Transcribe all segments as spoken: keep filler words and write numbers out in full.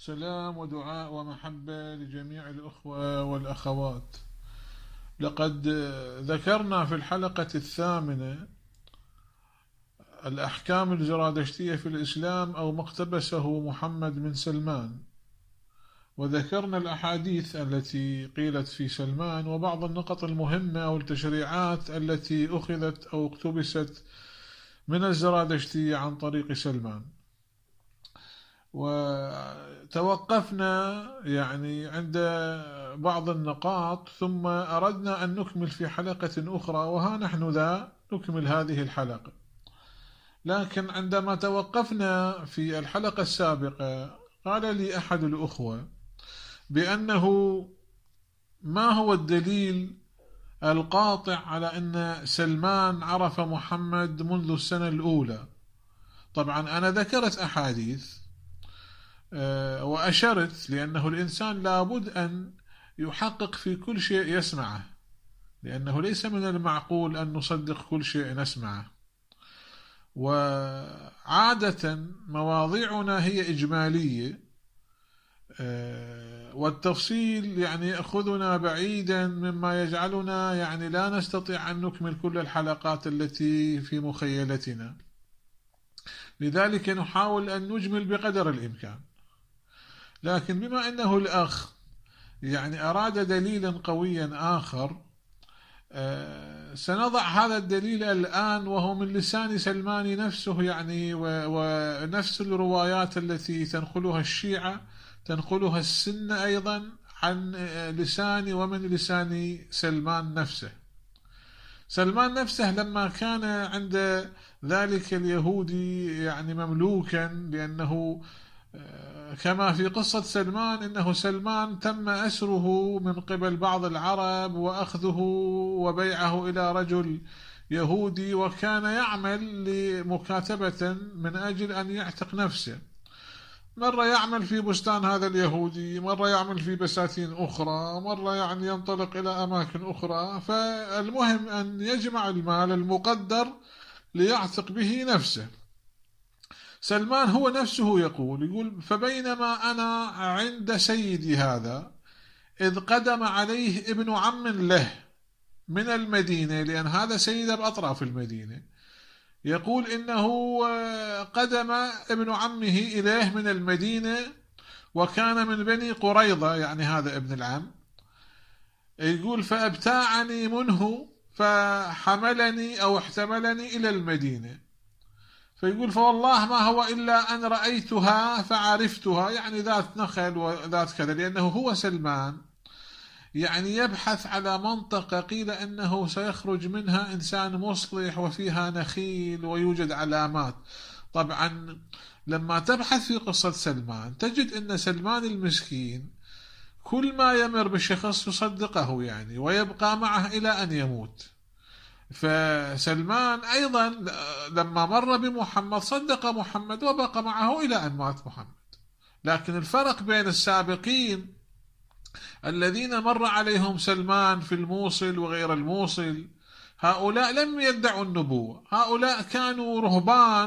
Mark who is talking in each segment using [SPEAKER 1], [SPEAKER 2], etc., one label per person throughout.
[SPEAKER 1] سلام ودعاء ومحبة لجميع الأخوة والأخوات. لقد ذكرنا في الحلقة الثامنة الأحكام الزرادشتية في الإسلام أو ما اقتبسه محمد من سلمان، وذكرنا الأحاديث التي قيلت في سلمان وبعض النقط المهمة أو التشريعات التي أخذت أو اقتبست من الزرادشتية عن طريق سلمان. وتوقفنا يعني عند بعض النقاط ثم أردنا أن نكمل في حلقة أخرى، وها نحن ذا نكمل هذه الحلقة. لكن عندما توقفنا في الحلقة السابقة قال لي أحد الأخوة بأنه ما هو الدليل القاطع على أن سلمان عرف محمد منذ السنة الأولى. طبعا أنا ذكرت أحاديث وأشرت لأنه الإنسان لابد أن يحقق في كل شيء يسمعه، لأنه ليس من المعقول أن نصدق كل شيء نسمعه، وعادة مواضيعنا هي إجمالية والتفصيل يعني يأخذنا بعيدا مما يجعلنا يعني لا نستطيع أن نكمل كل الحلقات التي في مخيلتنا. لذلك نحاول أن نجمل بقدر الإمكان. لكن بما أنه الأخ يعني أراد دليلا قويا آخر، سنضع هذا الدليل الآن وهو من لسان سلمان نفسه، يعني ونفس الروايات التي تنقلها الشيعة تنقلها السنة أيضا عن لسان ومن لسان سلمان نفسه. سلمان نفسه لما كان عند ذلك اليهودي يعني مملوكا، لأنه كما في قصة سلمان إنه سلمان تم أسره من قبل بعض العرب وأخذه وبيعه إلى رجل يهودي، وكان يعمل لمكاتبة من أجل أن يعتق نفسه. مرة يعمل في بستان هذا اليهودي، مرة يعمل في بساتين أخرى، مرة يعني ينطلق إلى أماكن أخرى، فالمهم أن يجمع المال المقدر ليعتق به نفسه. سلمان هو نفسه يقول يقول فبينما أنا عند سيدي هذا إذ قدم عليه ابن عم له من المدينة، لأن هذا سيد بأطراف المدينة، يقول إنه قدم ابن عمه إليه من المدينة وكان من بني قريظة، يعني هذا ابن العم. يقول فأبتاعني منه فحملني أو احتملني إلى المدينة. فيقول فوالله ما هو إلا أن رأيتها فعرفتها، يعني ذات نخل وذات كذا، لأنه هو سلمان يعني يبحث على منطقة قيل أنه سيخرج منها إنسان مصلح وفيها نخيل ويوجد علامات. طبعا لما تبحث في قصة سلمان تجد أن سلمان المسكين كل ما يمر بشخص يصدقه يعني ويبقى معه إلى أن يموت. فسلمان أيضا لما مر بمحمد صدق محمد وبقى معه إلى أن مات محمد. لكن الفرق بين السابقين الذين مر عليهم سلمان في الموصل وغير الموصل، هؤلاء لم يدعوا النبوة، هؤلاء كانوا رهبان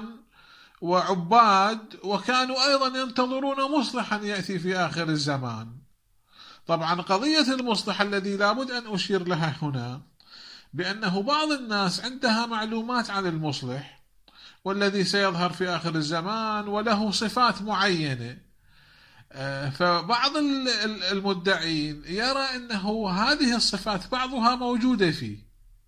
[SPEAKER 1] وعباد، وكانوا أيضا ينتظرون مصلحا يأتي في آخر الزمان. طبعا قضية المصلح الذي لابد أن أشير لها هنا بأنه بعض الناس عندها معلومات عن المصلح والذي سيظهر في آخر الزمان وله صفات معينة، فبعض المدعين يرى أنه هذه الصفات بعضها موجودة فيه،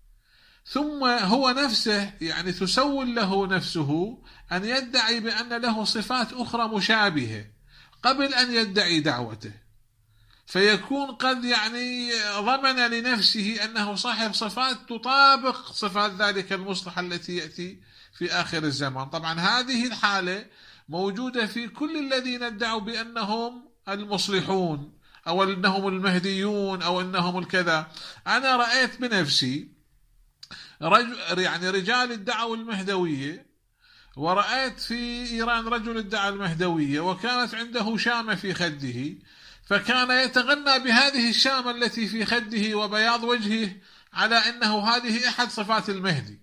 [SPEAKER 1] ثم هو نفسه يعني تسول له نفسه أن يدعي بأن له صفات أخرى مشابهة قبل أن يدعي دعوته، فيكون قد يعني ضمن لنفسه أنه صاحب صفات تطابق صفات ذلك المصلح التي يأتي في آخر الزمان. طبعا هذه الحالة موجودة في كل الذين ادعوا بأنهم المصلحون أو أنهم المهديون أو أنهم الكذا. أنا رأيت بنفسي رجل يعني رجال ادعوا المهدوية، ورأيت في إيران رجل ادعى المهدوية وكانت عنده شامة في خده، فكان يتغنى بهذه الشامة التي في خده وبياض وجهه على أنه هذه أحد صفات المهدي،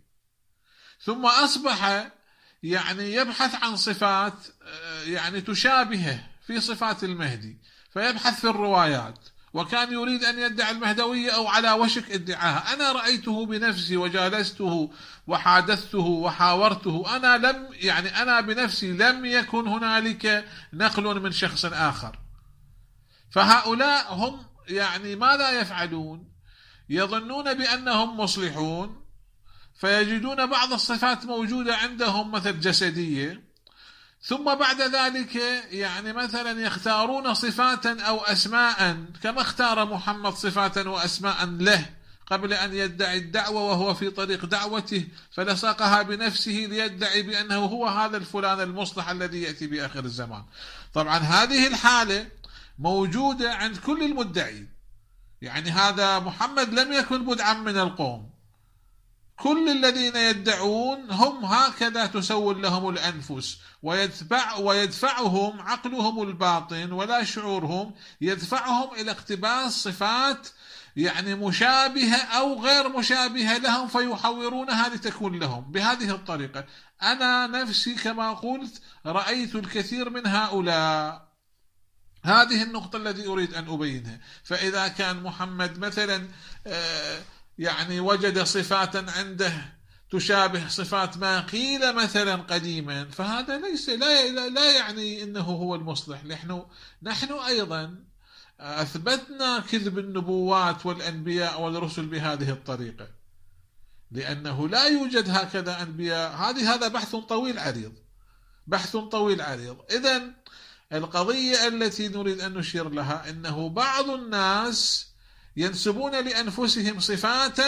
[SPEAKER 1] ثم أصبح يعني يبحث عن صفات يعني تشابهه في صفات المهدي، فيبحث في الروايات، وكان يريد أن يدعي المهدوية أو على وشك ادعاها. أنا رأيته بنفسي وجالسته وحادثته وحاورته، أنا لم يعني أنا بنفسي لم يكن هنالك نقل من شخص آخر. فهؤلاء هم يعني ماذا يفعلون؟ يظنون بأنهم مصلحون، فيجدون بعض الصفات موجودة عندهم مثل جسدية، ثم بعد ذلك يعني مثلا يختارون صفات أو أسماء، كما اختار محمد صفات وأسماء له قبل أن يدعي الدعوة وهو في طريق دعوته، فلصقها بنفسه ليدعي بأنه هو هذا الفلان المصلح الذي يأتي بآخر الزمان. طبعا هذه الحالة موجودة عند كل المدعين، يعني هذا محمد لم يكن بدعا من القوم، كل الذين يدعون هم هكذا تسول لهم الأنفس، ويدفع ويدفعهم عقلهم الباطن ولا شعورهم، يدفعهم إلى اقتباس صفات يعني مشابهة أو غير مشابهة لهم، فيحورونها لتكون لهم بهذه الطريقة. أنا نفسي كما قلت رأيت الكثير من هؤلاء. هذه النقطة التي أريد أن أبينها. فإذا كان محمد مثلا يعني وجد صفات عنده تشابه صفات ما قيل مثلا قديما، فهذا ليس لا, لا يعني إنه هو المصلح. نحن, نحن أيضا أثبتنا كذب النبوات والأنبياء والرسل بهذه الطريقة، لأنه لا يوجد هكذا أنبياء. هذه هذا بحث طويل عريض، بحث طويل عريض. إذن القضية التي نريد أن نشير لها أنه بعض الناس ينسبون لأنفسهم صفات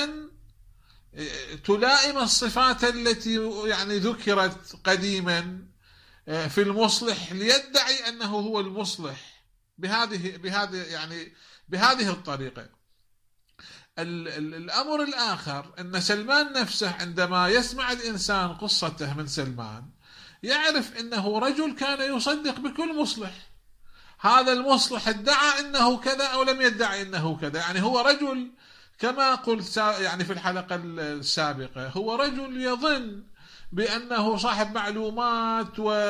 [SPEAKER 1] تلائم الصفات التي يعني ذكرت قديما في المصلح، ليدعي أنه هو المصلح بهذه بهذه يعني بهذه الطريقة. الأمر الآخر أن سلمان نفسه عندما يسمع الإنسان قصته من سلمان يعرف أنه رجل كان يصدق بكل مصلح. هذا المصلح ادعى أنه كذا أو لم يدعي أنه كذا، يعني هو رجل كما قلت يعني في الحلقة السابقة، هو رجل يظن بأنه صاحب معلومات و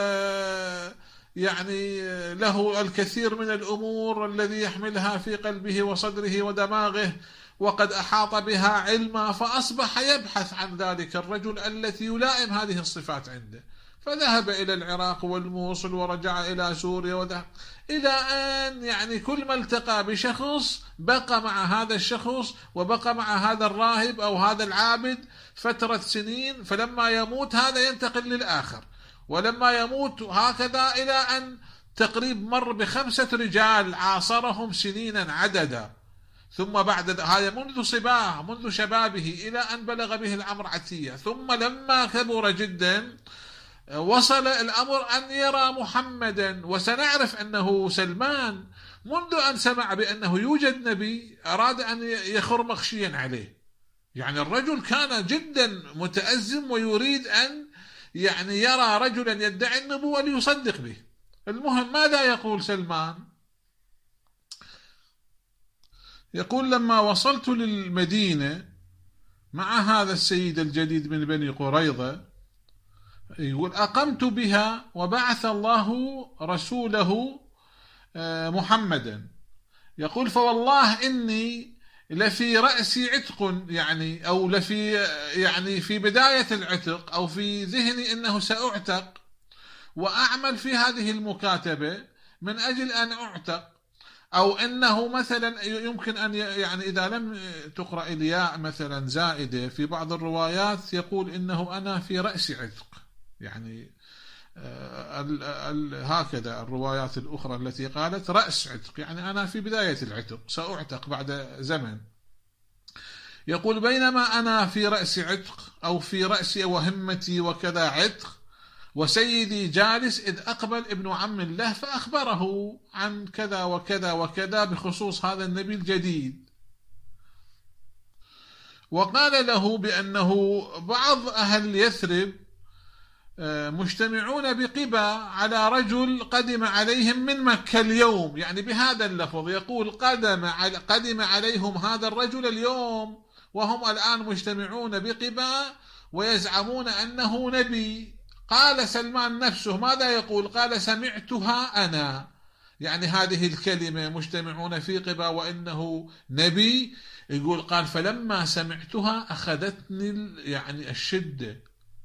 [SPEAKER 1] يعني له الكثير من الأمور الذي يحملها في قلبه وصدره ودماغه، وقد أحاط بها علما، فأصبح يبحث عن ذلك الرجل التي يلائم هذه الصفات عنده، فذهب إلى العراق والموصل ورجع إلى سوريا وذهب إلى أن يعني كل ما التقى بشخص بقى مع هذا الشخص وبقى مع هذا الراهب أو هذا العابد فترة سنين، فلما يموت هذا ينتقل للآخر، ولما يموت هكذا إلى أن تقريب مر بخمسة رجال عاصرهم سنينا عددا، ثم بعد هذا منذ صباه منذ شبابه إلى أن بلغ به العمر عتية، ثم لما كبر جدا وصل الأمر أن يرى محمدا. وسنعرف أنه سلمان منذ أن سمع بأنه يوجد نبي أراد أن يخر مخشيا عليه، يعني الرجل كان جدا متأزم ويريد أن يعني يرى رجلا يدعي النبوة ليصدق به. المهم ماذا يقول سلمان؟ يقول لما وصلت للمدينة مع هذا السيد الجديد من بني قريظة، يقول أقمت بها وبعث الله رسوله محمدا، يقول فوالله إني لفي رأسي عتق، يعني أو لفي يعني في بداية العتق أو في ذهني أنه سأعتق، وأعمل في هذه المكاتبة من أجل أن أعتق، أو أنه مثلا يمكن أن يعني إذا لم تقرأ الياء مثلا زائدة في بعض الروايات يقول إنه أنا في رأس عتق، يعني ال ال هكذا الروايات الأخرى التي قالت رأس عتق، يعني أنا في بداية العتق سأعتق بعد زمن. يقول بينما أنا في رأس عتق أو في رأسي وهمتي وكذا عتق وسيدي جالس، إذ أقبل ابن عم له فأخبره عن كذا وكذا وكذا بخصوص هذا النبي الجديد، وقال له بأنه بعض أهل يثرب مجتمعون بقبا على رجل قدم عليهم من مكة اليوم، يعني بهذا اللفظ يقول قدم قدم عليهم هذا الرجل اليوم وهم الآن مجتمعون بقبا ويزعمون أنه نبي. قال سلمان نفسه ماذا يقول؟ قال سمعتها أنا، يعني هذه الكلمة مجتمعون في قباء وإنه نبي. يقول قال فلما سمعتها أخذتني يعني الشدة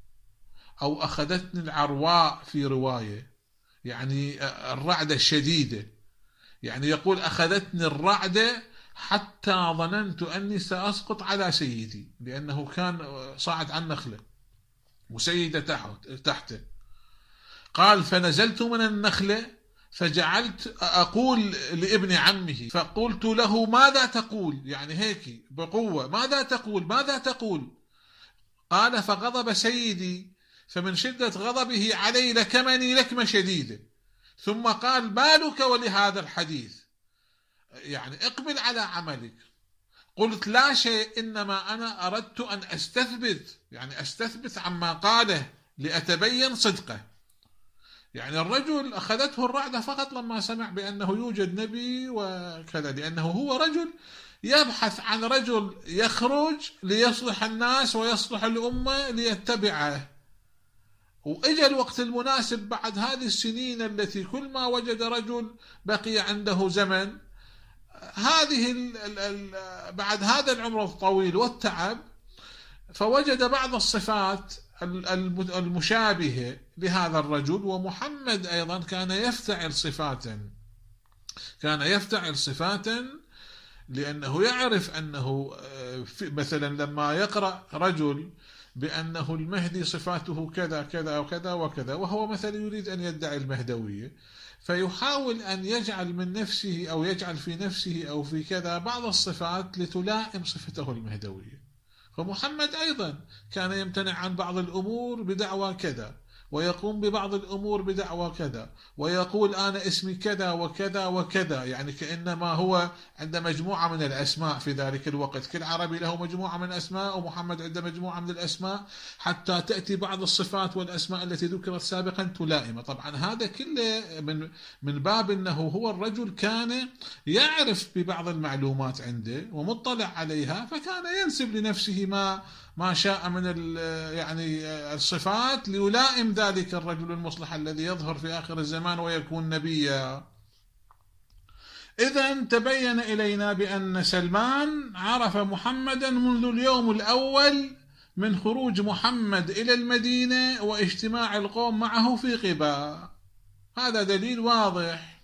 [SPEAKER 1] أو أخذتني العرواء في رواية، يعني الرعدة الشديدة، يعني يقول أخذتني الرعدة حتى ظننت أني سأسقط على سيدي، لأنه كان صاعد عن نخلة وسيدة تحته. قال فنزلت من النخلة فجعلت أقول لابن عمه فقلت له ماذا تقول، يعني هيك بقوة، ماذا تقول ماذا تقول. قال فغضب سيدي فمن شدة غضبه علي لكمني لكمة شديدة، ثم قال بالك ولهذا الحديث، يعني اقبل على عملك. قلت لا شيء، إنما أنا أردت أن أستثبت، يعني أستثبت عما قاله لأتبين صدقه. يعني الرجل أخذته الرعدة فقط لما سمع بأنه يوجد نبي وكذا، لأنه هو رجل يبحث عن رجل يخرج ليصلح الناس ويصلح الأمة ليتبعه. وإجا الوقت المناسب بعد هذه السنين التي كل ما وجد رجل بقي عنده زمن، هذه ال ال ال بعد هذا العمر الطويل والتعب، فوجد بعض الصفات المشابهة لهذا الرجل. ومحمد أيضا كان يفتعل صفاتا، كان يفتعل صفاتا لأنه يعرف أنه مثلا لما يقرأ رجل بأنه المهدي صفاته كذا كذا وكذا وكذا، وهو مثلا يريد أن يدعي المهدوية، فيحاول أن يجعل من نفسه أو يجعل في نفسه أو في كذا بعض الصفات لتلائم صفته المهدوية. فمحمد أيضا كان يمتنع عن بعض الأمور بدعوى كذا، ويقوم ببعض الأمور بدعوى كذا، ويقول أنا اسمي كذا وكذا وكذا، يعني كأنما هو عند مجموعة من الأسماء في ذلك الوقت. كل عربي له مجموعة من الأسماء، ومحمد عنده مجموعة من الأسماء، حتى تأتي بعض الصفات والأسماء التي ذكرت سابقا تلائمة. طبعا هذا كله من من باب أنه هو الرجل كان يعرف ببعض المعلومات عنده ومطلع عليها، فكان ينسب لنفسه ما ما شاء من يعني الصفات ليلائم ذلك الرجل المصلح الذي يظهر في آخر الزمان ويكون نبيا. إذن تبين إلينا بأن سلمان عرف محمدا منذ اليوم الأول من خروج محمد إلى المدينة واجتماع القوم معه في قباء، هذا دليل واضح.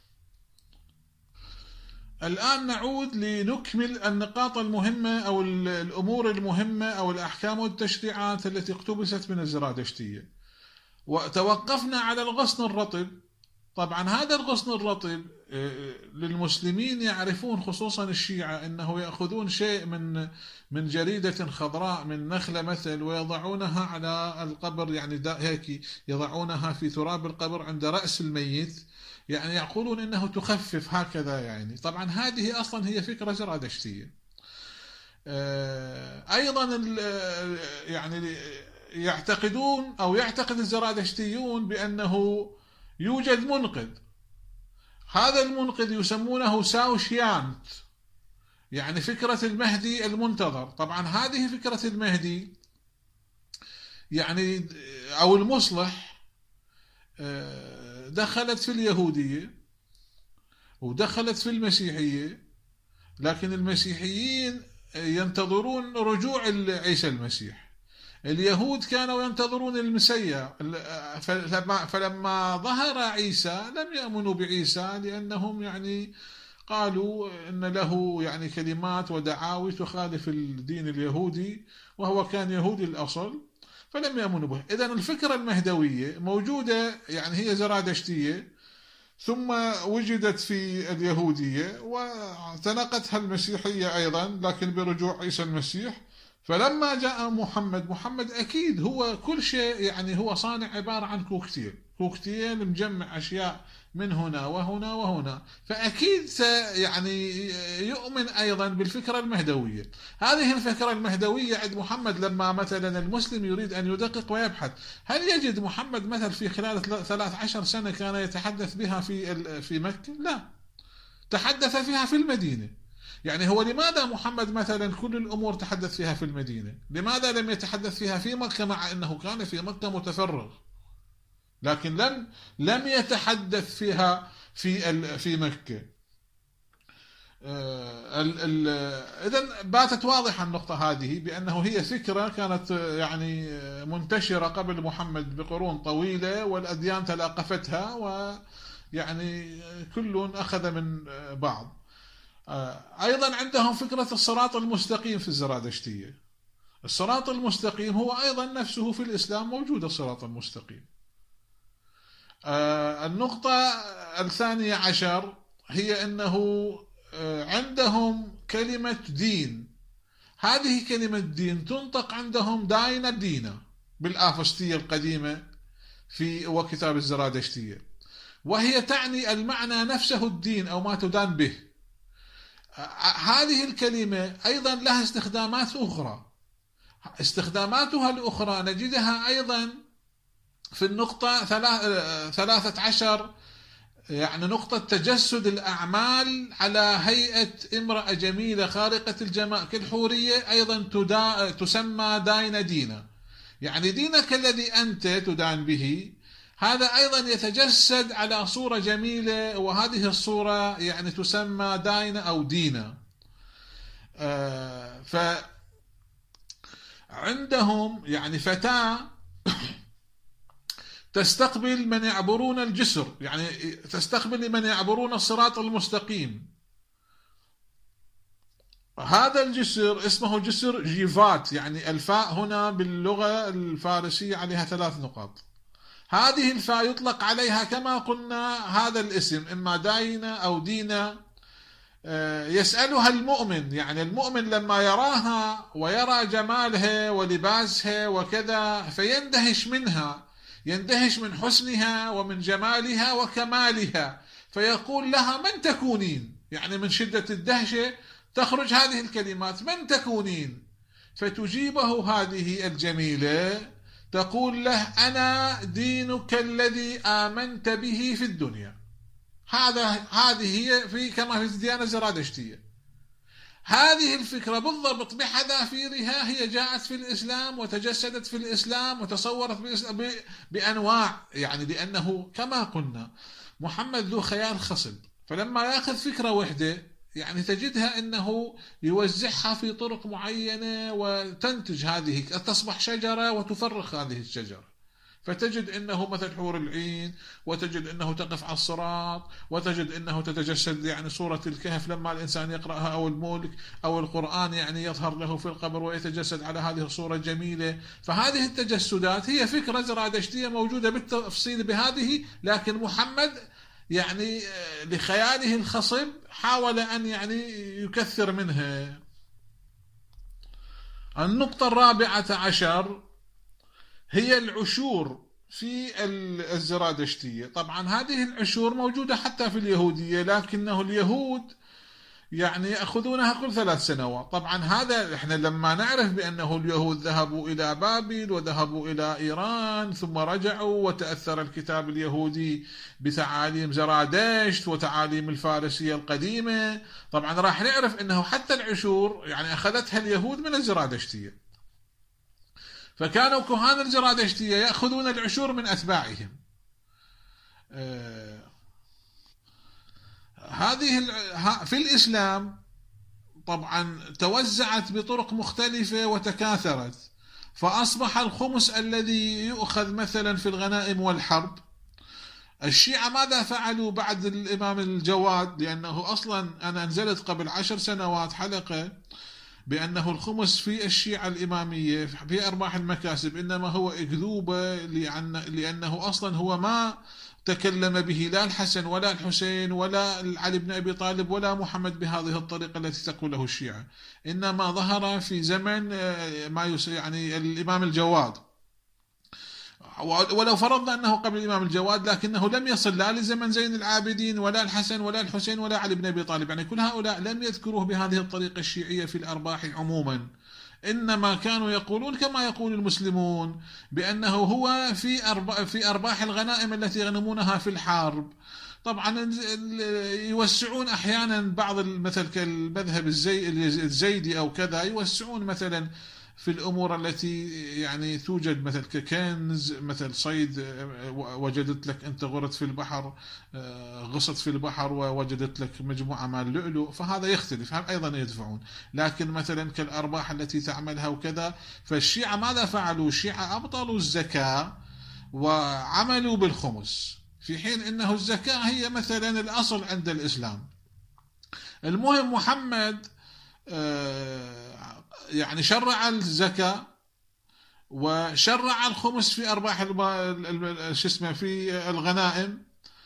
[SPEAKER 1] الآن نعود لنكمل النقاط المهمة أو الأمور المهمة أو الأحكام والتشريعات التي اقتبست من الزرادشتية. وتوقفنا على الغصن الرطب. طبعا هذا الغصن الرطب للمسلمين يعرفون خصوصا الشيعة أنه يأخذون شيء من من جريدة خضراء من نخلة مثل ويضعونها على القبر، يعني هيك يضعونها في تراب القبر عند رأس الميت، يعني يقولون إنه تخفف هكذا. يعني طبعا هذه أصلا هي فكرة زرادشتية. أيضا يعني يعتقدون أو يعتقد الزرادشتيون بأنه يوجد منقذ، هذا المنقذ يسمونه ساوشيانت، يعني فكرة المهدي المنتظر. طبعا هذه فكرة المهدي يعني أو المصلح دخلت في اليهودية ودخلت في المسيحية، لكن المسيحيين ينتظرون رجوع عيسى المسيح، اليهود كانوا ينتظرون المسيا. فلما ظهر عيسى لم يؤمنوا بعيسى لأنهم يعني قالوا إن له يعني كلمات ودعاوي تخالف الدين اليهودي، وهو كان يهودي الأصل، فلم يؤمنوا به. إذن الفكرة المهدوية موجودة، يعني هي زرادشتية، ثم وجدت في اليهودية وتنقتها المسيحية أيضا، لكن برجوع عيسى المسيح. فلما جاء محمد، محمد أكيد هو كل شيء، يعني هو صانع عبارة عن كوكتيل، كوكتيل مجمع أشياء من هنا وهنا وهنا، فأكيد يعني يؤمن أيضا بالفكرة المهدوية. هذه الفكرة المهدوية عند محمد لما مثلا المسلم يريد أن يدقق ويبحث، هل يجد محمد مثل في خلال ثلاث عشر سنة كان يتحدث بها في في مكة؟ لا، تحدث فيها في المدينة. يعني هو لماذا محمد مثلا كل الأمور تحدث فيها في المدينة؟ لماذا لم يتحدث فيها في مكة مع أنه كان في مكة متفرغ؟ لكن لم لم يتحدث فيها في في مكة. إذن باتت واضحة النقطة هذه، بأنه هي فكرة كانت يعني منتشرة قبل محمد بقرون طويلة، والأديان تلاقفتها، ويعني كل أخذ من بعض. أيضا عندهم فكرة الصراط المستقيم في الزرادشتية. الصراط المستقيم هو أيضا نفسه في الإسلام موجود، الصراط المستقيم. النقطة الثانية عشر هي أنه عندهم كلمة دين. هذه كلمة دين تنطق عندهم داينا دينا بالآفستية القديمة في وكتاب الزرادشتية، وهي تعني المعنى نفسه الدين أو ما تدان به. هذه الكلمة أيضا لها استخدامات أخرى. استخداماتها الأخرى نجدها أيضا في النقطة ثلاثة عشر، يعني نقطة تجسد الأعمال على هيئة امرأة جميلة خارقة الجمال كالحورية، أيضا تسمى داين دينا، يعني دينك الذي أنت تدان به هذا أيضا يتجسد على صورة جميلة، وهذه الصورة يعني تسمى داينة أو دينا. آه فعندهم يعني فتاة تستقبل من يعبرون الجسر، يعني تستقبل من يعبرون الصراط المستقيم. هذا الجسر اسمه جسر جيفات، يعني الفاء هنا باللغة الفارسية عليها ثلاث نقاط. هذه الفاء يطلق عليها كما قلنا هذا الاسم إما داينة أو دينا. يسألها المؤمن، يعني المؤمن لما يراها ويرى جمالها ولباسها وكذا فيندهش منها، يندهش من حسنها ومن جمالها وكمالها، فيقول لها من تكونين، يعني من شدة الدهشة تخرج هذه الكلمات من تكونين، فتجيبه هذه الجميلة تقول له أنا دينك الذي آمنت به في الدنيا. هذا هذه هي في كما في الديانة الزرادشتية. هذه الفكرة بالضبط بحذافيرها هي جاءت في الإسلام وتجسدت في الإسلام وتصورت في الإسلام بأنواع، يعني لأنه كما قلنا محمد ذو خيال خصب، فلما يأخذ فكرة وحدة يعني تجدها أنه يوزعها في طرق معينة وتنتج هذه، تصبح شجرة وتفرخ هذه الشجرة، فتجد أنه مثل حور العين، وتجد أنه تقف على الصراط، وتجد أنه تتجسد يعني صورة الكهف لما الإنسان يقرأها، أو الملك أو القرآن يعني يظهر له في القبر ويتجسد على هذه الصورة الجميلة. فهذه التجسدات هي فكرة زرادشتية موجودة بالتفصيل بهذه، لكن محمد يعني لخياله الخصب حاول أن يعني يكثر منها. النقطة الرابعة عشر هي العشور في الزرادشتية. طبعا هذه العشور موجودة حتى في اليهودية، لكنه اليهود يعني يأخذونها كل ثلاث سنوات. طبعا هذا احنا لما نعرف بأنه اليهود ذهبوا إلى بابل وذهبوا إلى إيران ثم رجعوا، وتأثر الكتاب اليهودي بتعاليم زرادشت وتعاليم الفارسية القديمة، طبعا راح نعرف أنه حتى العشور يعني أخذتها اليهود من الزرادشتية. فكانوا كهان الزرادشتية يأخذون العشور من أتباعهم. آه هذه في الإسلام طبعا توزعت بطرق مختلفة وتكاثرت، فأصبح الخمس الذي يؤخذ مثلا في الغنائم والحرب. الشيعة ماذا فعلوا بعد الإمام الجواد؟ لأنه أصلا أنا أنزلت قبل عشر سنوات حلقة بأنه الخمس في الشيعة الإمامية في أرباح المكاسب إنما هو أكذوبة، لأنه أصلا هو ما تكلم به لا الحسن ولا الحسين ولا علي بن أبي طالب ولا محمد بهذه الطريقة التي تقوله الشيعة، إنما ظهر في زمن ما يعني الإمام الجواد. ولو فرضنا أنه قبل الإمام الجواد لكنه لم يصل لا لزمن زين العابدين ولا الحسن ولا الحسين ولا علي بن أبي طالب، يعني كل هؤلاء لم يذكروه بهذه الطريقة الشيعية في الأرباح عموما، إنما كانوا يقولون كما يقول المسلمون بأنه هو في أرباح, في أرباح الغنائم التي يغنمونها في الحرب. طبعا يوسعون أحيانا بعض مثل كالمذهب الزيدي أو كذا، يوسعون مثلا في الأمور التي يعني توجد، مثل ككنز، مثل صيد، وجدت لك أنت غرت في البحر، غصت في البحر ووجدت لك مجموعة من اللؤلؤ، فهذا يختلف، هم أيضا يدفعون. لكن مثلا كالأرباح التي تعملها وكذا، فالشيعة ماذا فعلوا؟ الشيعة أبطلوا الزكاة وعملوا بالخمس، في حين أنه الزكاة هي مثلا الأصل عند الإسلام. المهم محمد يعني شرع الزكاة وشرع الخمس في أرباح شو اسمه في الغنائم.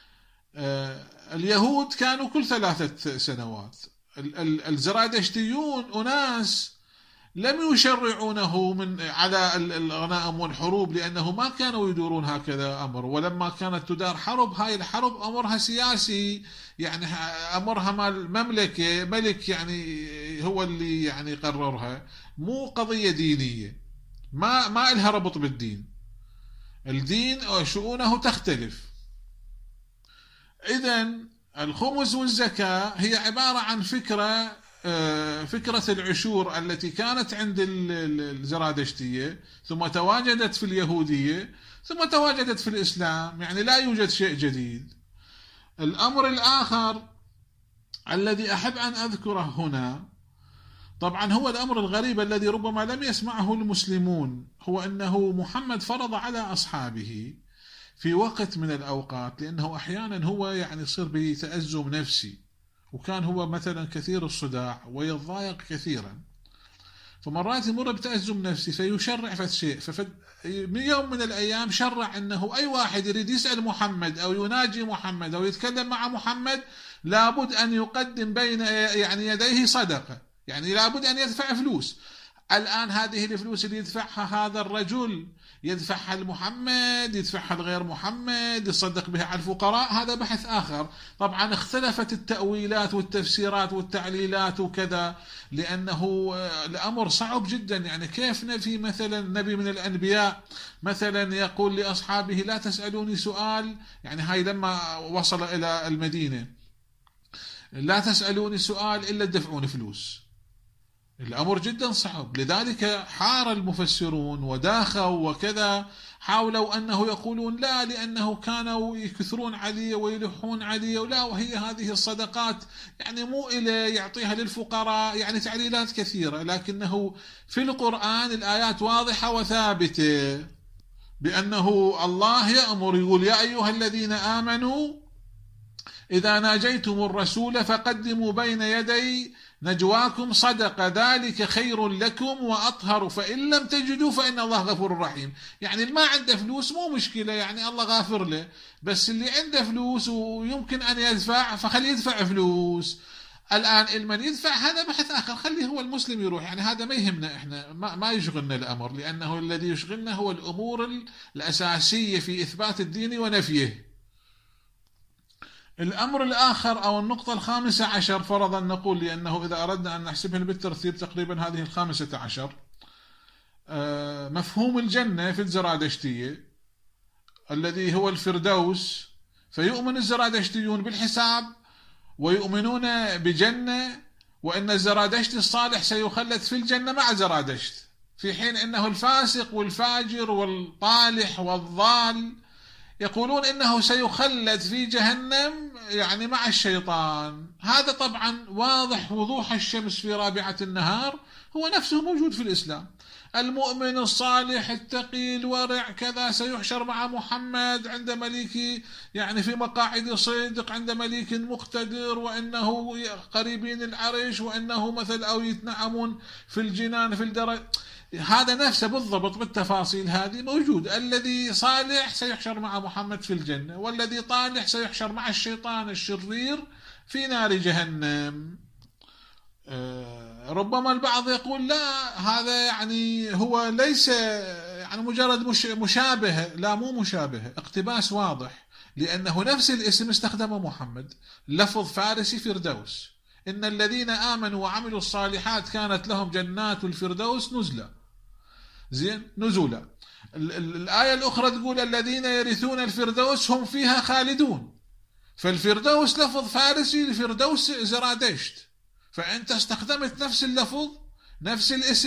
[SPEAKER 1] اليهود كانوا كل ثلاثة سنوات، الزرادشتيون أناس لم يشرعونه من على الغنائم والحروب، لأنه ما كانوا يدورون هكذا أمر. ولما كانت تدار حرب، هاي الحرب أمرها سياسي، يعني أمرها مال مملكة، ملك يعني هو اللي يعني قررها، مو قضية دينية، ما ما إلها ربط بالدين. الدين شؤونه تختلف. إذن الخمس والزكاة هي عبارة عن فكرة فكرة العشور التي كانت عند الزرادشتية، ثم تواجدت في اليهودية، ثم تواجدت في الإسلام، يعني لا يوجد شيء جديد. الأمر الآخر الذي أحب أن أذكره هنا، طبعا هو الأمر الغريب الذي ربما لم يسمعه المسلمون، هو أنه محمد فرض على أصحابه في وقت من الأوقات، لأنه أحيانا هو يعني يصير بتأزم نفسي، وكان هو مثلا كثير الصداع ويضايق كثيرا، فمرات يمر بتأزم نفسي فيشرع في شيء. ففد من يوم من الأيام شرع أنه أي واحد يريد يسأل محمد أو يناجي محمد أو يتكلم مع محمد لابد أن يقدم بين يعني يديه صدقة، يعني لابد أن يدفع فلوس. الآن هذه الفلوس اللي يدفعها هذا الرجل يدفعها لمحمد، يدفعها لغير محمد، يصدق بها على الفقراء، هذا بحث آخر. طبعا اختلفت التأويلات والتفسيرات والتعليلات وكذا، لأنه الأمر صعب جدا. يعني كيف نفي مثلا نبي من الأنبياء مثلا يقول لأصحابه لا تسألوني سؤال، يعني هاي لما وصل إلى المدينة لا تسألوني سؤال إلا تدفعون فلوس، الأمر جدا صعب. لذلك حار المفسرون وداخوا وكذا، حاولوا أنه يقولون لا، لأنه كانوا يكثرون عليه ويلحون عليه، ولا وهي هذه الصدقات يعني مو إلى يعطيها للفقراء، يعني تعليلات كثيرة. لكنه في القرآن الآيات واضحة وثابتة بأنه الله يأمر، يقول يا أيها الذين آمنوا إذا ناجيتم الرسول فقدموا بين يدي نجواكم صدقة ذلك خير لكم وأطهر فإن لم تجدوا فإن الله غفور رحيم. يعني اللي ما عنده فلوس مو مشكلة، يعني الله غافر له، بس اللي عنده فلوس ويمكن أن يدفع فخليه يدفع فلوس. الآن المن يدفع هذا بحث آخر، خليه هو المسلم يروح، يعني هذا ما يهمنا إحنا، ما, ما يشغلنا الأمر، لأنه الذي يشغلنا هو الأمور الأساسية في إثبات الدين ونفيه. الأمر الآخر أو النقطة الخامسة عشر فرضا نقول، لأنه إذا أردنا أن نحسبها بالترتيب تقريبا هذه الخامسة عشر، مفهوم الجنة في الزرادشتية الذي هو الفردوس. فيؤمن الزرادشتيون بالحساب ويؤمنون بجنة، وأن الزرادشتي الصالح سيخلد في الجنة مع زرادشت، في حين أنه الفاسق والفاجر والطالح والضال يقولون إنه سيخلد في جهنم يعني مع الشيطان. هذا طبعا واضح وضوح الشمس في رابعة النهار، هو نفسه موجود في الإسلام. المؤمن الصالح التقي الورع كذا سيحشر مع محمد عند مليك، يعني في مقاعد صدق عند مليك مقتدر، وإنه قريبين العرش، وإنه مثل أو يتنعمون في الجنان في الدرج. هذا نفسه بالضبط بالتفاصيل هذه موجود. الذي صالح سيحشر مع محمد في الجنة، والذي طالح سيحشر مع الشيطان الشرير في نار جهنم. ربما البعض يقول لا، هذا يعني هو ليس يعني مجرد مش مشابه، لا مو مشابه، اقتباس واضح، لأنه نفس الاسم استخدمه محمد، لفظ فارسي فردوس، إن الذين آمنوا وعملوا الصالحات كانت لهم جنات الفردوس نزلا، زين نزولا. الآية الأخرى تقول الذين يرثون الفردوس هم فيها خالدون، فالفردوس لفظ فارسي لفردوس زرادشت، فأنت استخدمت نفس اللفظ نفس الاسم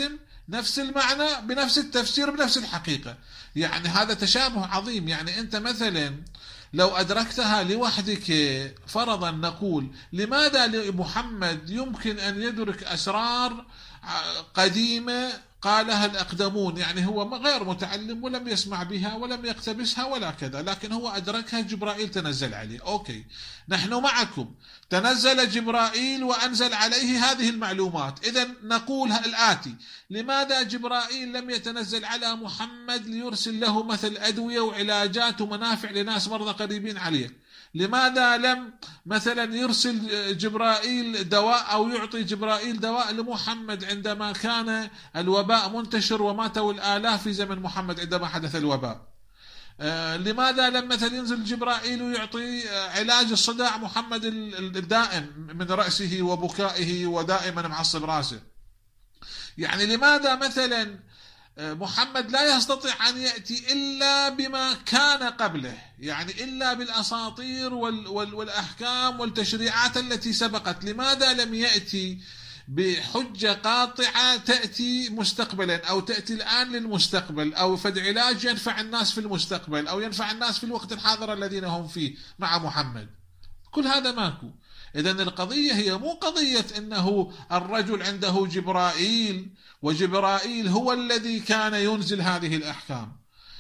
[SPEAKER 1] نفس المعنى بنفس التفسير بنفس الحقيقة. يعني هذا تشابه عظيم. يعني أنت مثلا لو أدركتها لوحدك، فرضا نقول لماذا لمحمد يمكن أن يدرك أسرار قديمة قالها الأقدمون، يعني هو غير متعلم ولم يسمع بها ولم يقتبسها ولا كذا، لكن هو أدركها، جبرائيل تنزل عليه. أوكي، نحن معكم، تنزل جبرائيل وأنزل عليه هذه المعلومات. إذن نقول الآتي: لماذا جبرائيل لم يتنزل على محمد ليرسل له مثل أدوية وعلاجات ومنافع لناس مرضى قريبين عليه؟ لماذا لم مثلا يرسل جبرائيل دواء أو يعطي جبرائيل دواء لمحمد عندما كان الوباء منتشر وماتوا الآلاف في زمن محمد عندما حدث الوباء؟ آه لماذا لم مثلا ينزل جبرائيل ويعطي علاج الصداع محمد الدائم من رأسه وبكائه ودائما معصب راسه؟ يعني لماذا مثلا محمد لا يستطيع أن يأتي إلا بما كان قبله، يعني إلا بالأساطير والأحكام والتشريعات التي سبقت؟ لماذا لم يأتي بحجة قاطعة تأتي مستقبلا أو تأتي الآن للمستقبل، أو فد علاج ينفع الناس في المستقبل أو ينفع الناس في الوقت الحاضر الذين هم فيه مع محمد؟ كل هذا ماكو. إذن القضية هي مو قضية أنه الرجل عنده جبرائيل وجبرائيل هو الذي كان ينزل هذه الأحكام،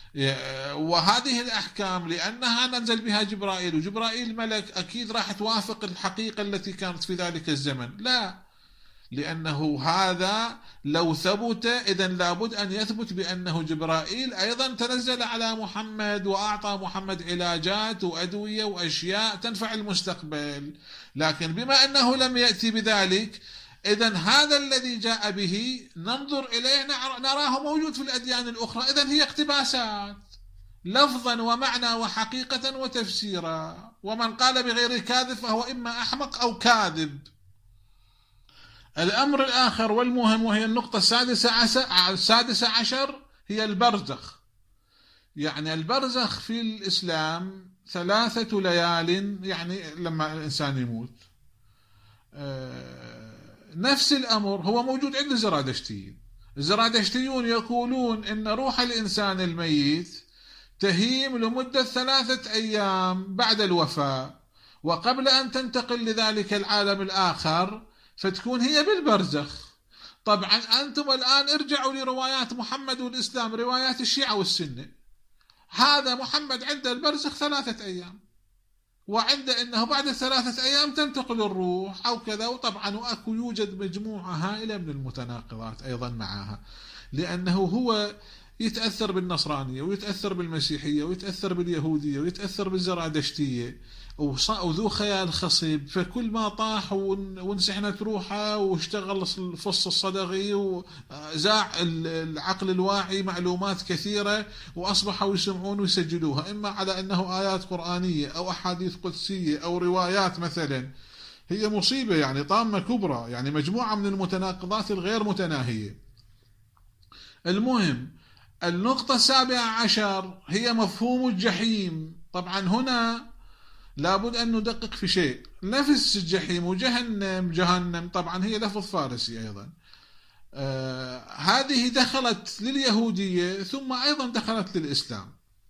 [SPEAKER 1] وهذه الأحكام لأنها ننزل بها جبرائيل وجبرائيل ملك أكيد راح توافق الحقيقة التي كانت في ذلك الزمن. لا، لأنه هذا لو ثبت إذن لابد أن يثبت بأنه جبرائيل أيضا تنزل على محمد وأعطى محمد علاجات وأدوية وأشياء تنفع المستقبل. لكن بما أنه لم يأتي بذلك، إذن هذا الذي جاء به ننظر إليه نراه موجود في الأديان الأخرى. إذن هي اقتباسات لفظا ومعنى وحقيقة وتفسيرا، ومن قال بغير كاذب فهو إما أحمق أو كاذب. الأمر الآخر والمهم وهي النقطة السادسة عشر, السادسة عشر هي البرزخ. يعني البرزخ في الإسلام ثلاثة ليال، يعني لما الإنسان يموت. نفس الأمر هو موجود عند الزرادشتيين. الزرادشتيون يقولون إن روح الإنسان الميت تهيم لمدة ثلاثة أيام بعد الوفاة، وقبل أن تنتقل لذلك العالم الآخر فتكون هي بالبرزخ. طبعا أنتم الآن ارجعوا لروايات محمد والإسلام، روايات الشيعة والسنة. هذا محمد عنده البرزخ ثلاثة أيام، وعنده أنه بعد ثلاثة أيام تنتقل الروح أو كذا. وطبعا وأكو يوجد مجموعة هائلة من المتناقضات أيضا معها، لأنه هو يتأثر بالنصرانية ويتأثر بالمسيحية ويتأثر باليهودية ويتأثر بالزرادشتية، وذو خيال خصيب. فكل ما طاح وانسحنت روحه واشتغل الفص الصدغي وزاع العقل الواعي معلومات كثيرة، وأصبحوا يسمعون ويسجلوها إما على أنه آيات قرآنية أو أحاديث قدسية أو روايات مثلا. هي مصيبة، يعني طامة كبرى، يعني مجموعة من المتناقضات الغير متناهية. المهم النقطة السابعة عشر هي مفهوم الجحيم. طبعا هنا لابد أن ندقق في شيء. نفس الجحيم وجهنم، جهنم طبعا هي لفظ فارسي أيضا. آه هذه دخلت لليهودية ثم أيضا دخلت للإسلام،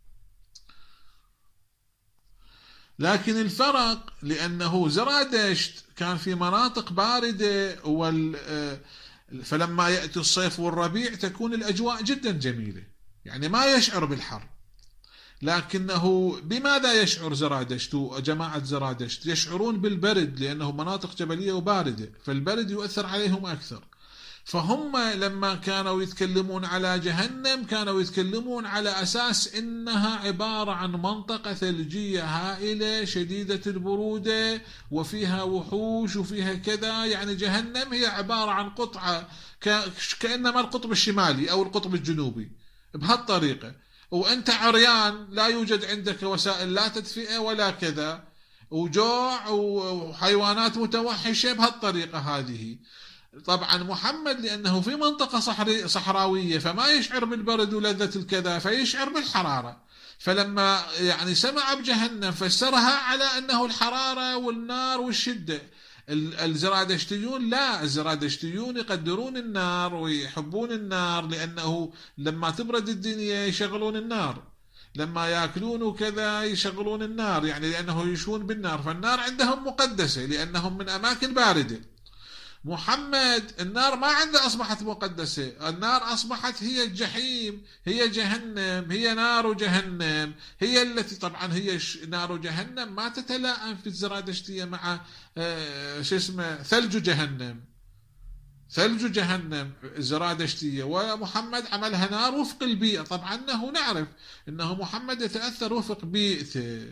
[SPEAKER 1] لكن الفرق لأنه زرادشت كان في مناطق باردة، وال آه فلما يأتي الصيف والربيع تكون الأجواء جدا جميلة، يعني ما يشعر بالحر. لكنه بماذا يشعر زرادشت وجماعة زرادشت؟ يشعرون بالبرد، لأنه مناطق جبلية وباردة، فالبرد يؤثر عليهم أكثر. فهم لما كانوا يتكلمون على جهنم كانوا يتكلمون على أساس إنها عبارة عن منطقة ثلجية هائلة شديدة البرودة وفيها وحوش وفيها كذا. يعني جهنم هي عبارة عن قطعة كأنما القطب الشمالي أو القطب الجنوبي بهالطريقة، وأنت عريان، لا يوجد عندك وسائل لا تدفئة ولا كذا، وجوع وحيوانات متوحشة بهالطريقة هذه. طبعا محمد لأنه في منطقة صحري صحراوية فما يشعر بالبرد ولذة الكذا، فيشعر بالحرارة. فلما يعني سمع بجهنم فسرها على أنه الحرارة والنار والشدة. الزرادشتيون لا، الزرادشتيون يقدرون النار ويحبون النار، لأنه لما تبرد الدنيا يشغلون النار، لما يأكلون وكذا يشغلون النار، يعني لأنه يشون بالنار، فالنار عندهم مقدسة لأنهم من أماكن باردة. محمد النار ما عنده أصبحت مقدسة، النار أصبحت هي الجحيم، هي جهنم، هي نار جهنم، هي التي طبعا هي نار جهنم ما تتلائم في الزرادشتية مع آه شو اسمه ثلج جهنم، ثلج جهنم الزرادشتية، ومحمد عملها نار وفق البيئة. طبعا أنه نعرف أنه محمد يتأثر وفق بيئته،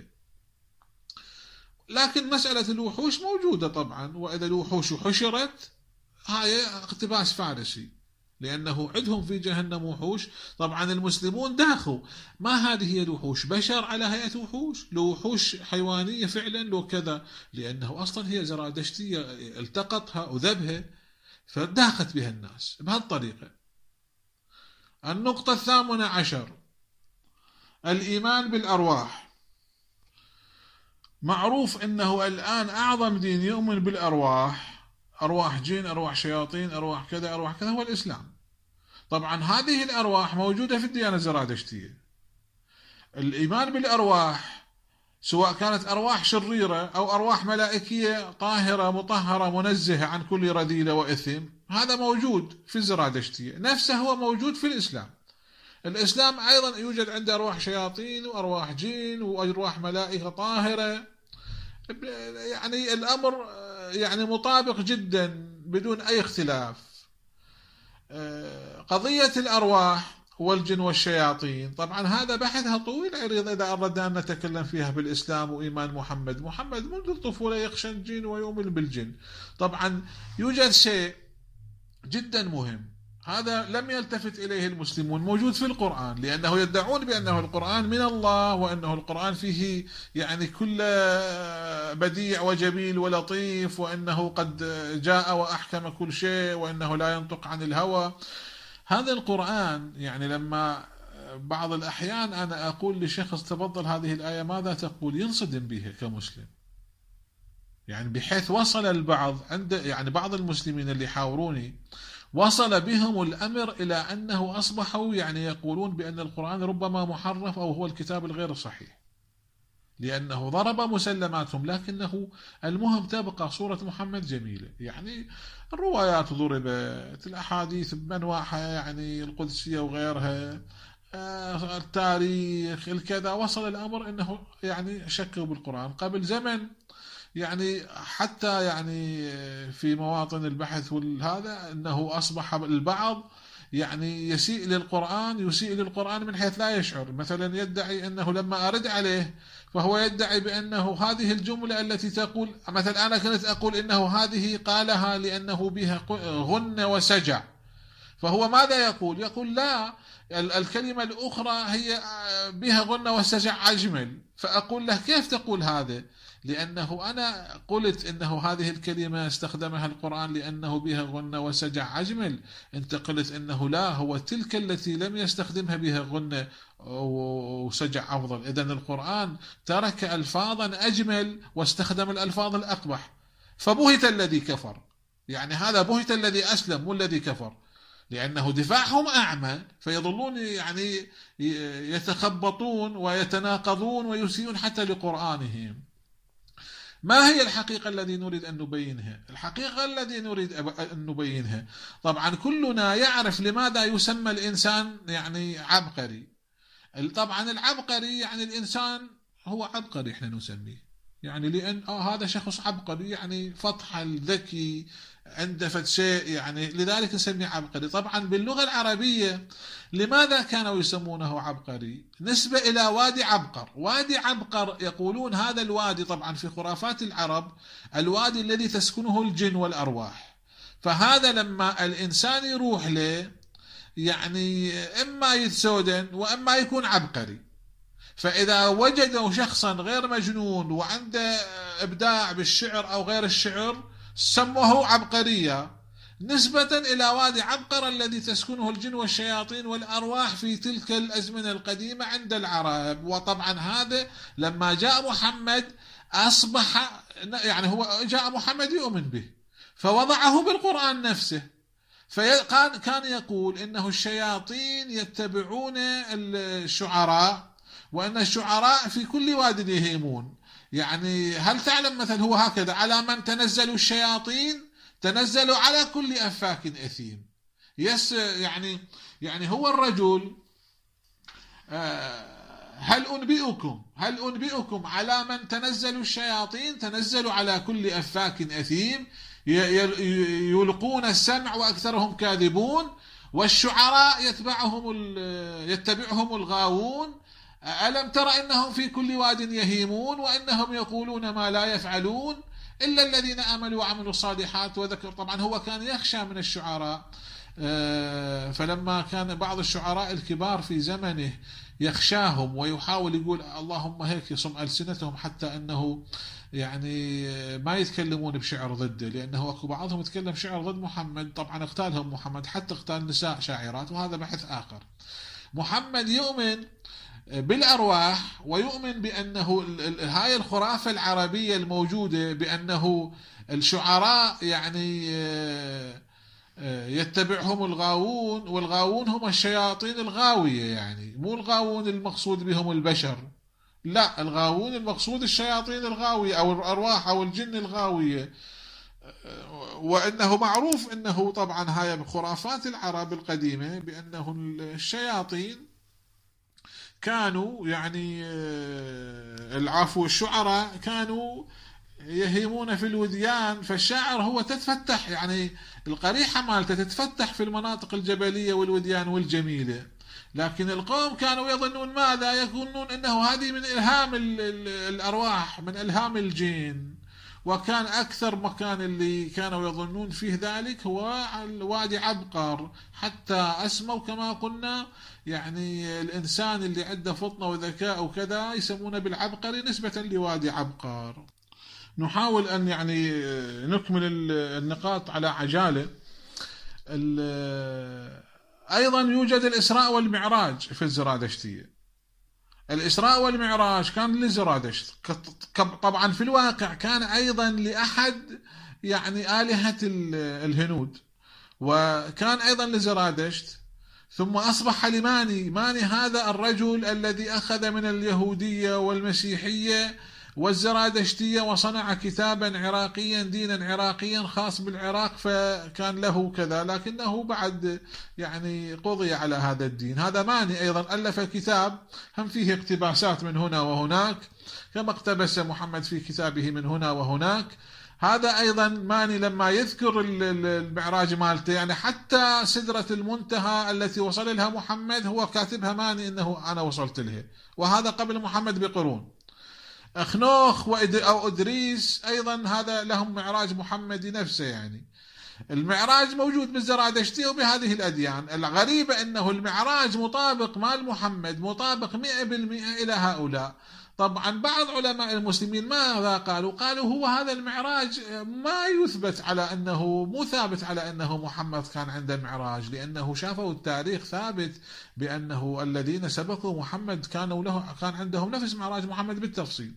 [SPEAKER 1] لكن مسألة الوحوش موجودة طبعا، وإذا الوحوش حشرت هاي اقتباس فارسي، لأنه عندهم في جهنم وحوش. طبعا المسلمون داخوا ما هذه هي الوحوش، بشر على هيئة وحوش، لو وحوش حيوانية فعلا لو كذا، لأنه أصلا هي زرادشتية التقطها وذبها فداخت بها الناس بهالطريقة. النقطة الثامنة عشر الإيمان بالأرواح. معروف أنه الآن أعظم دين يؤمن بالأرواح، أرواح جن، أرواح شياطين، أرواح كذا أرواح كذا، هو الإسلام. طبعا هذه الأرواح موجودة في الديانة الزرادشتية. الإيمان بالأرواح سواء كانت أرواح شريرة أو أرواح ملائكية طاهرة مطهرة منزهة عن كل رذيلة وإثم، هذا موجود في الزرادشتية، نفسه هو موجود في الإسلام. الإسلام أيضا يوجد عنده أرواح شياطين وأرواح جن وأرواح ملائكة طاهرة، يعني الأمر يعني مطابق جدا بدون أي اختلاف. قضية الأرواح والجن والشياطين طبعا هذا بحثها طويل عريض إذا أردنا أن نتكلم فيها بالإسلام وإيمان محمد. محمد منذ الطفولة يخشى الجن ويؤمن بالجن. طبعا يوجد شيء جدا مهم هذا لم يلتفت إليه المسلمون، موجود في القرآن، لأنه يدعون بأنه القرآن من الله، وأنه القرآن فيه يعني كل بديع وجميل ولطيف، وأنه قد جاء وأحكم كل شيء، وأنه لا ينطق عن الهوى. هذا القرآن يعني لما بعض الأحيان أنا أقول لشخص تفضل هذه الآية ماذا تقول، ينصدم بها كمسلم، يعني بحيث وصل البعض عند يعني بعض المسلمين اللي حاوروني وصل بهم الأمر إلى أنه أصبحوا يعني يقولون بأن القرآن ربما محرف أو هو الكتاب الغير صحيح، لأنه ضرب مسلماتهم، لكنه المهم تبقى صورة محمد جميلة. يعني الروايات ضربت، الأحاديث بأنواعها يعني القدسية وغيرها، التاريخ الكذا، وصل الأمر أنه يعني شكوا بالقرآن. قبل زمن يعني حتى يعني في مواطن البحث والهذا أنه أصبح البعض يعني يسيء للقرآن، يسيء للقرآن من حيث لا يشعر. مثلا يدعي أنه لما أرد عليه فهو يدعي بأنه هذه الجملة التي تقول، مثلا أنا كنت أقول إنه هذه قالها لأنه بها غنة وسجع، فهو ماذا يقول؟ يقول لا، الكلمة الأخرى هي بها غنة وسجع أجمل. فأقول له كيف تقول هذا؟ لأنه أنا قلت إنه هذه الكلمة استخدمها القرآن لأنه بها غنة وسجع أجمل، أنت قلت إنه لا، هو تلك التي لم يستخدمها بها غنة وسجع أفضل. إذن القرآن ترك ألفاظا أجمل واستخدم الألفاظ الأقبح، فبهت الذي كفر. يعني هذا بهت الذي أسلم والذي كفر، لأنه دفاعهم أعمى، فيظلون يعني يتخبطون ويتناقضون ويسيئون حتى لقرآنهم. ما هي الحقيقة التي نريد أن نبينها؟ الحقيقة التي نريد أن نبينها طبعا كلنا يعرف لماذا يسمى الإنسان يعني عبقري. طبعا العبقري يعني الإنسان هو عبقري احنا نسميه، يعني لأن آه هذا شخص عبقري يعني فطحل ذكي عنده فد شيء، يعني لذلك نسميه عبقري. طبعا باللغة العربية لماذا كانوا يسمونه عبقري؟ نسبة إلى وادي عبقر. وادي عبقر يقولون هذا الوادي طبعا في خرافات العرب الوادي الذي تسكنه الجن والأرواح، فهذا لما الإنسان يروح له يعني إما يتسودن وإما يكون عبقري. فإذا وجدوا شخصا غير مجنون وعنده إبداع بالشعر أو غير الشعر سموه عبقرية، نسبة إلى وادي عبقر الذي تسكنه الجن والشياطين والأرواح في تلك الأزمنة القديمة عند العرب. وطبعا هذا لما جاء محمد أصبح يعني هو جاء محمد يؤمن به فوضعه بالقرآن نفسه، فكان كان يقول إنه الشياطين يتبعون الشعراء وأن الشعراء في كل واد يهيمون. يعني هل تعلم مثلا هو هكذا على من تنزلوا الشياطين تنزلوا على كل أفاك أثيم. يس يعني يعني هو الرجل هل أنبئكم هل أنبئكم على من تنزلوا الشياطين تنزلوا على كل أفاك أثيم يلقون السمع وأكثرهم كاذبون والشعراء يتبعهم يتبعهم الغاوون ألم تر إنهم في كل واد يهيمون وإنهم يقولون ما لا يفعلون إلا الذين آمنوا وعملوا الصالحات وذكر. طبعا هو كان يخشى من الشعراء، فلما كان بعض الشعراء الكبار في زمنه يخشاهم ويحاول يقول اللهم هيك يصم ألسنتهم حتى أنه يعني ما يتكلمون بشعر ضده، لأنه أكو بعضهم يتكلم شعر ضد محمد. طبعا اغتالهم محمد حتى اغتال نساء شاعرات وهذا بحث آخر. محمد يؤمن بالأرواح ويؤمن بأنه هاي الخرافة العربية الموجودة بأنه الشعراء يعني يتبعهم الغاوون، والغاوون هم الشياطين الغاوية، يعني مو الغاوون المقصود بهم البشر، لا الغاوون المقصود الشياطين الغاوية أو الأرواح أو الجن الغاوية. وأنه معروف أنه طبعا هاي بخرافات العرب القديمة بأنه الشياطين كانوا يعني العفو الشعراء كانوا يهيمون في الوديان، فالشاعر هو تتفتح يعني القريحة مالته تتفتح في المناطق الجبلية والوديان والجميلة، لكن القوم كانوا يظنون ماذا؟ يظنون أنه هذه من إلهام الأرواح من إلهام الجن. وكان أكثر مكان اللي كانوا يظنون فيه ذلك هو وادي عبقر، حتى أسموا كما قلنا يعني الإنسان اللي عنده فطنة وذكاء وكذا يسمونه بالعبقري نسبة لوادي عبقر. نحاول أن يعني نكمل النقاط على عجالة. أيضا يوجد الإسراء والمعراج في الزرادشتية. الإسراء والمعراج كان لزرادشت، طبعا في الواقع كان أيضا لأحد يعني آلهة الهنود، وكان أيضا لزرادشت، ثم أصبح لماني. ماني هذا الرجل الذي أخذ من اليهودية والمسيحية والزرادشتية وصنع كتابا عراقيا دينا عراقيا خاص بالعراق، فكان له كذا، لكنه بعد يعني قضي على هذا الدين. هذا ماني أيضا ألف كتاب هم فيه اقتباسات من هنا وهناك كما اقتبس محمد في كتابه من هنا وهناك. هذا أيضا ماني لما يذكر المعراج مالته يعني حتى سدرة المنتهى التي وصل لها محمد هو كاتبها ماني إنه أنا وصلت لها، وهذا قبل محمد بقرون. أخنوخ أو إدريس أيضا هذا لهم معراج محمدي نفسه. يعني المعراج موجود بالزرادشتي وبهذه الأديان. الغريبة أنه المعراج مطابق مال محمد مطابق مئة بالمئة إلى هؤلاء. طبعا بعض علماء المسلمين ماذا قالوا؟ قالوا هو هذا المعراج ما يثبت على أنه مو ثابت على أنه محمد كان عنده معراج، لأنه شافوا التاريخ ثابت بأنه الذين سبقوا محمد كانوا له كان عندهم نفس معراج محمد بالتفصيل.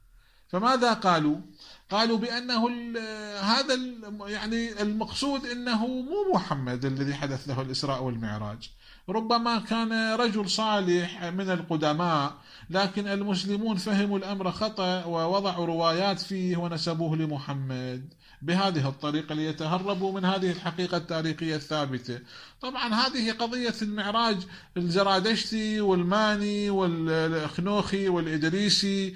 [SPEAKER 1] فماذا قالوا؟ قالوا بأنه هذا يعني المقصود أنه مو محمد الذي حدث له الإسراء والمعراج، ربما كان رجل صالح من القدماء، لكن المسلمون فهموا الأمر خطأ ووضعوا روايات فيه ونسبوه لمحمد بهذه الطريقة ليتهربوا من هذه الحقيقة التاريخية الثابتة. طبعا هذه قضية المعراج الزرادشتي والماني والخنوخي والإدريسي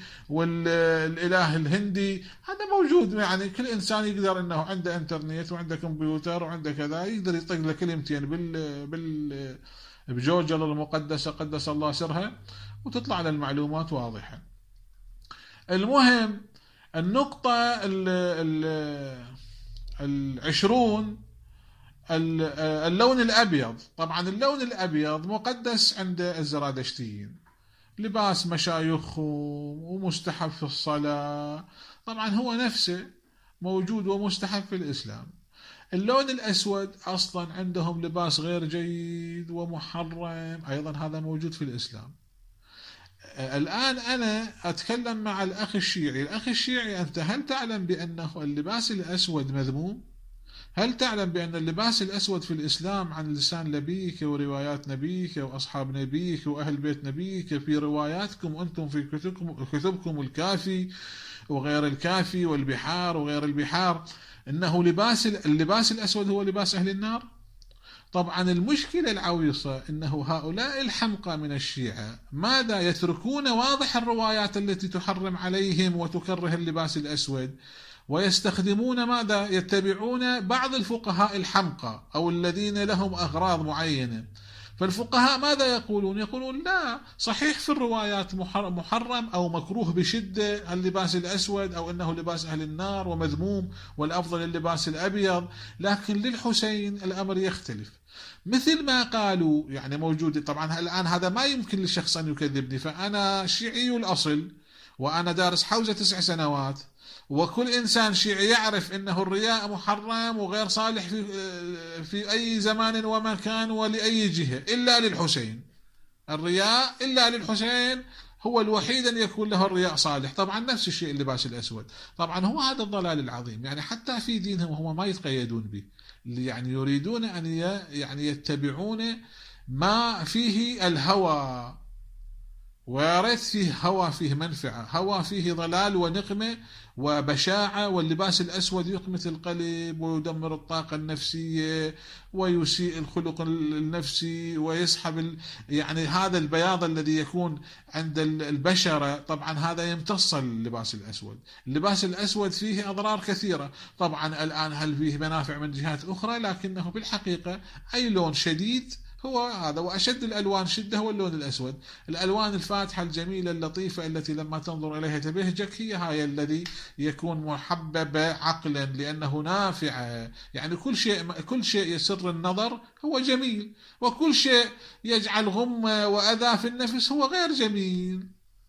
[SPEAKER 1] والإله الهندي هذا موجود، يعني كل إنسان يقدر أنه عنده إنترنت وعنده كمبيوتر وعنده كذا يقدر يطق له كلمتين بال بال بجوجل المقدسة قدس الله سرها وتطلع له المعلومات واضحة. المهم النقطة العشرون اللون الأبيض. طبعا اللون الأبيض مقدس عند الزرادشتيين، لباس مشايخهم ومستحب في الصلاة، طبعا هو نفسه موجود ومستحب في الإسلام. اللون الأسود أصلا عندهم لباس غير جيد ومحرم، أيضا هذا موجود في الإسلام. الآن أنا أتكلم مع الأخ الشيعي. الأخ الشيعي، أنت هل تعلم بأنه اللباس الأسود مذموم؟ هل تعلم بأن اللباس الأسود في الإسلام عن لسان نبيك وروايات نبيك وأصحاب نبيك وأهل بيت نبيك في رواياتكم أنتم في كتبكم, كتبكم الكافي وغير الكافي والبحار وغير البحار، أنه لباس اللباس الأسود هو لباس أهل النار؟ طبعا المشكلة العويصة أنه هؤلاء الحمقى من الشيعة ماذا يتركون واضح الروايات التي تحرم عليهم وتكره اللباس الأسود، ويستخدمون ماذا؟ يتبعون بعض الفقهاء الحمقى أو الذين لهم أغراض معينة. فالفقهاء ماذا يقولون؟ يقولون لا، صحيح في الروايات محرم أو مكروه بشدة اللباس الأسود، أو أنه لباس أهل النار ومذموم والأفضل اللباس الأبيض، لكن للحسين الأمر يختلف. مثل ما قالوا يعني موجود. طبعا الآن هذا ما يمكن للشخص أن يكذبني، فأنا شيعي الأصل وأنا دارس حوزة تسع سنوات، وكل إنسان شيعي يعرف أنه الرياء محرم وغير صالح في في أي زمان ومكان ولأي جهة إلا للحسين. الرياء إلا للحسين هو الوحيد أن يكون له الرياء صالح. طبعا نفس الشيء اللباس الأسود. طبعا هو هذا الضلال العظيم، يعني حتى في دينهم هم ما يتقيدون به، يعني يريدون أن يعني يتبعون ما فيه الهوى، ويا ريت فيه هوى فيه منفعة، هوى فيه ضلال ونقمة وبشاعة. واللباس الأسود يقمت القلب ويدمر الطاقة النفسية ويسيء الخلق النفسي ويسحب ال... يعني هذا البياض الذي يكون عند البشرة. طبعا هذا يمتص اللباس الأسود. اللباس الأسود فيه أضرار كثيرة. طبعا الآن هل فيه منافع من جهات أخرى، لكنه بالحقيقة أي لون شديد هو هذا، وأشد الألوان شدة هو اللون الأسود. الألوان الفاتحة الجميلة اللطيفة التي لما تنظر إليها تبهجك هي هاي الذي يكون محبب عقلا لأنه نافع. يعني كل شيء كل شيء يسر النظر هو جميل، وكل شيء يجعل غمة وأذى في النفس هو غير جميل.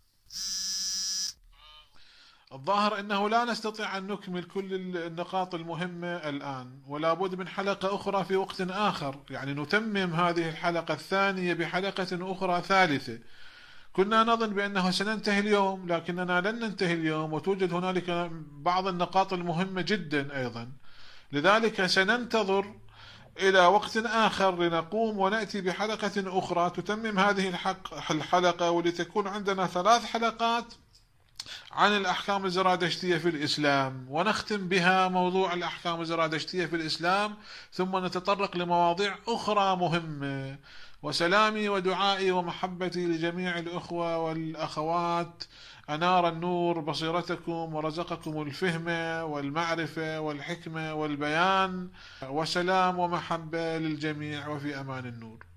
[SPEAKER 1] الظاهر أنه لا نستطيع أن نكمل كل النقاط المهمة الآن، ولا بد من حلقة أخرى في وقت آخر، يعني نتمم هذه الحلقة الثانية بحلقة أخرى ثالثة. كنا نظن بأنه سننتهي اليوم، لكننا لن ننتهي اليوم، وتوجد هنالك بعض النقاط المهمة جدا أيضا. لذلك سننتظر إلى وقت آخر لنقوم ونأتي بحلقة أخرى تتمم هذه الحلقة، ولتكون عندنا ثلاث حلقات عن الأحكام الزرادشتية في الإسلام، ونختم بها موضوع الأحكام الزرادشتية في الإسلام، ثم نتطرق لمواضيع أخرى مهمة. وسلامي ودعائي ومحبتي لجميع الأخوة والأخوات. أنار النور بصيرتكم ورزقكم الفهم والمعرفة والحكمة والبيان، وسلام ومحبة للجميع، وفي أمان النور.